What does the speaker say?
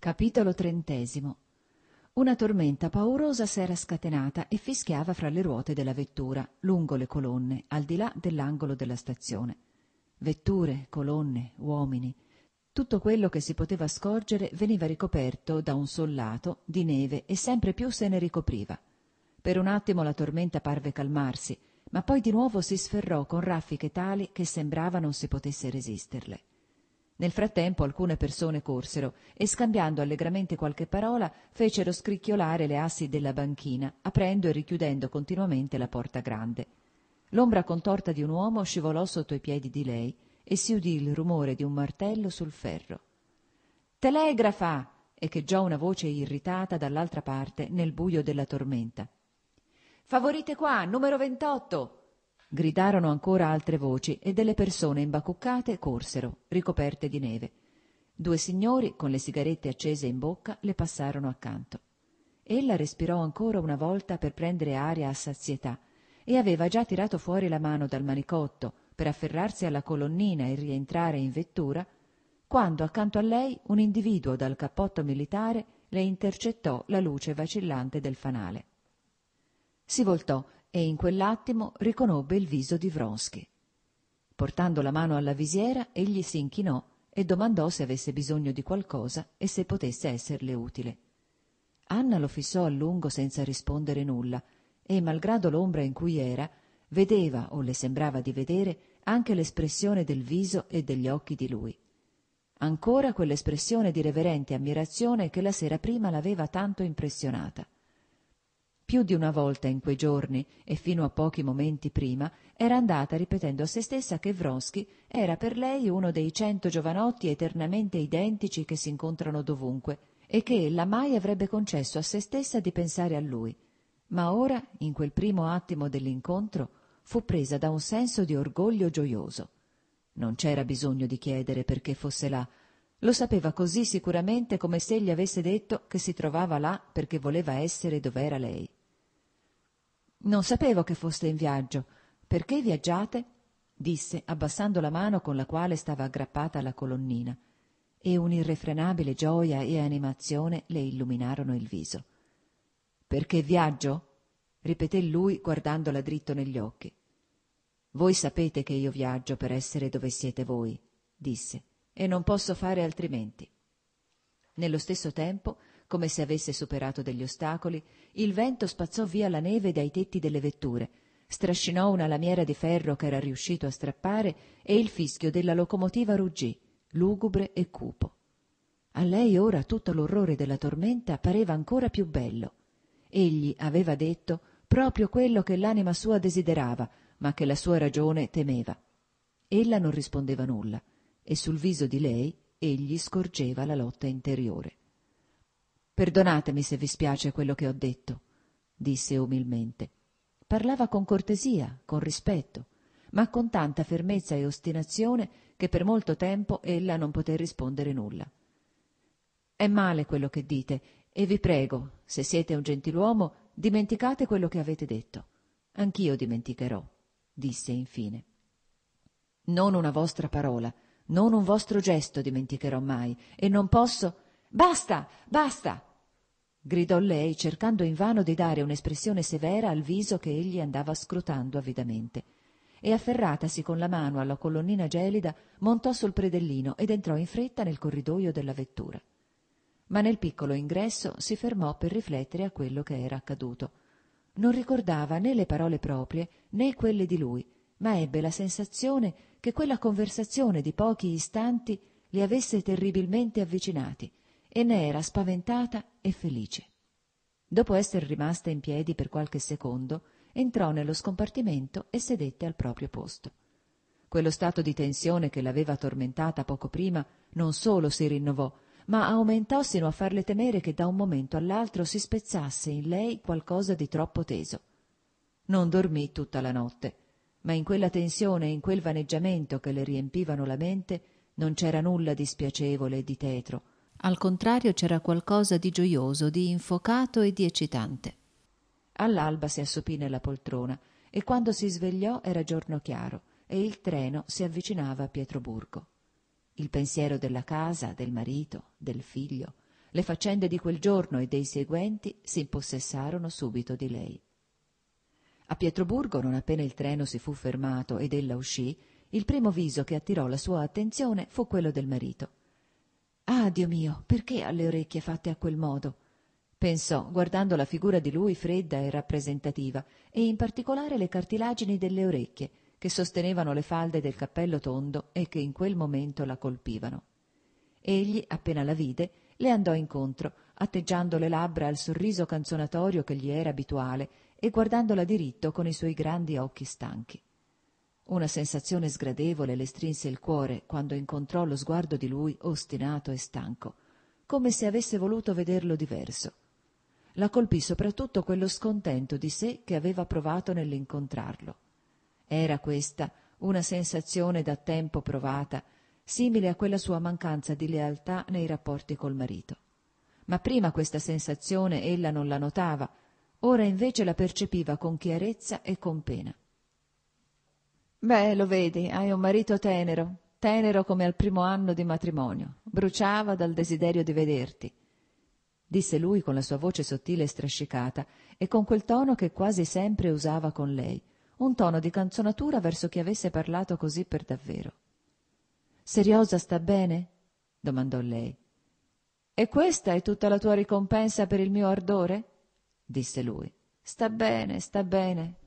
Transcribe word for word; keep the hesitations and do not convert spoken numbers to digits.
Capitolo trentesimo. Una tormenta paurosa s'era scatenata e fischiava fra le ruote della vettura, lungo le colonne, al di là dell'angolo della stazione. Vetture, colonne, uomini. Tutto quello che si poteva scorgere veniva ricoperto da un sollato di neve e sempre più se ne ricopriva. Per un attimo la tormenta parve calmarsi, ma poi di nuovo si sferrò con raffiche tali che sembrava non si potesse resisterle. Nel frattempo alcune persone corsero e, scambiando allegramente qualche parola, fecero scricchiolare le assi della banchina, aprendo e richiudendo continuamente la porta grande. L'ombra contorta di un uomo scivolò sotto i piedi di lei e si udì il rumore di un martello sul ferro. «Telegrafa!» echeggiò una voce irritata dall'altra parte nel buio della tormenta. «Favorite qua, numero ventotto!» gridarono ancora altre voci e delle persone imbacuccate corsero, ricoperte di neve. Due signori, con le sigarette accese in bocca, le passarono accanto. Ella respirò ancora una volta per prendere aria a sazietà e aveva già tirato fuori la mano dal manicotto per afferrarsi alla colonnina e rientrare in vettura, quando accanto a lei un individuo dal cappotto militare le intercettò la luce vacillante del fanale. Si voltò e in quell'attimo riconobbe il viso di Vronsky. Portando la mano alla visiera, egli si inchinò e domandò se avesse bisogno di qualcosa e se potesse esserle utile. Anna lo fissò a lungo senza rispondere nulla e, malgrado l'ombra in cui era, vedeva, o le sembrava di vedere, anche l'espressione del viso e degli occhi di lui. Ancora quell'espressione di reverente ammirazione che la sera prima l'aveva tanto impressionata. Più di una volta in quei giorni, e fino a pochi momenti prima, era andata ripetendo a se stessa che Vronsky era per lei uno dei cento giovanotti eternamente identici che si incontrano dovunque, e che ella mai avrebbe concesso a se stessa di pensare a lui. Ma ora, in quel primo attimo dell'incontro, fu presa da un senso di orgoglio gioioso. Non c'era bisogno di chiedere perché fosse là. Lo sapeva così sicuramente come se egli avesse detto che si trovava là perché voleva essere dov'era lei. «Non sapevo che foste in viaggio. Perché viaggiate?» disse, abbassando la mano con la quale stava aggrappata alla colonnina, e un'irrefrenabile gioia e animazione le illuminarono il viso. «Perché viaggio?» ripeté lui guardandola dritto negli occhi. «Voi sapete che io viaggio per essere dove siete voi», disse, «e non posso fare altrimenti». Nello stesso tempo, come se avesse superato degli ostacoli, il vento spazzò via la neve dai tetti delle vetture, strascinò una lamiera di ferro che era riuscito a strappare e il fischio della locomotiva ruggì, lugubre e cupo. A lei ora tutto l'orrore della tormenta pareva ancora più bello. Egli aveva detto proprio quello che l'anima sua desiderava, ma che la sua ragione temeva. Ella non rispondeva nulla, e sul viso di lei egli scorgeva la lotta interiore. «Perdonatemi se vi spiace quello che ho detto», disse umilmente. Parlava con cortesia, con rispetto, ma con tanta fermezza e ostinazione che per molto tempo ella non poté rispondere nulla. «È male quello che dite, e vi prego, se siete un gentiluomo, dimenticate quello che avete detto. Anch'io dimenticherò», disse infine. «Non una vostra parola, non un vostro gesto dimenticherò mai, e non posso...» «Basta, basta!» gridò lei, cercando invano di dare un'espressione severa al viso che egli andava scrutando avidamente, e afferratasi con la mano alla colonnina gelida montò sul predellino ed entrò in fretta nel corridoio della vettura. Ma nel piccolo ingresso si fermò per riflettere a quello che era accaduto. Non ricordava né le parole proprie né quelle di lui, ma ebbe la sensazione che quella conversazione di pochi istanti li avesse terribilmente avvicinati, e ne era spaventata e felice. Dopo esser rimasta in piedi per qualche secondo, entrò nello scompartimento e sedette al proprio posto. Quello stato di tensione che l'aveva tormentata poco prima non solo si rinnovò, ma aumentò sino a farle temere che da un momento all'altro si spezzasse in lei qualcosa di troppo teso. Non dormì tutta la notte, ma in quella tensione e in quel vaneggiamento che le riempivano la mente non c'era nulla di spiacevole e di tetro. Al contrario c'era qualcosa di gioioso, di infocato e di eccitante. All'alba si assopì nella poltrona e quando si svegliò era giorno chiaro e il treno si avvicinava a Pietroburgo. Il pensiero della casa, del marito, del figlio, Le faccende di quel giorno e dei seguenti si impossessarono subito di lei. A Pietroburgo, non appena il treno si fu fermato ed ella uscì, il primo viso che attirò la sua attenzione fu quello del marito. «Ah, Dio mio, perché ha le orecchie fatte a quel modo?» pensò, guardando la figura di lui fredda e rappresentativa, e in particolare le cartilagini delle orecchie, che sostenevano le falde del cappello tondo e che in quel momento la colpivano. Egli, appena la vide, le andò incontro, atteggiando le labbra al sorriso canzonatorio che gli era abituale e guardandola diritto con i suoi grandi occhi stanchi. Una sensazione sgradevole le strinse il cuore quando incontrò lo sguardo di lui ostinato e stanco, come se avesse voluto vederlo diverso. La colpì soprattutto quello scontento di sé che aveva provato nell'incontrarlo. Era questa una sensazione da tempo provata, simile a quella sua mancanza di lealtà nei rapporti col marito. Ma prima questa sensazione ella non la notava, ora invece la percepiva con chiarezza e con pena. «Beh, lo vedi, hai un marito tenero, tenero come al primo anno di matrimonio. Bruciava dal desiderio di vederti», disse lui con la sua voce sottile e strascicata e con quel tono che quasi sempre usava con lei, un tono di canzonatura verso chi avesse parlato così per davvero. «Seriosa sta bene?» domandò lei. «E questa è tutta la tua ricompensa per il mio ardore?» disse lui. «Sta bene, sta bene.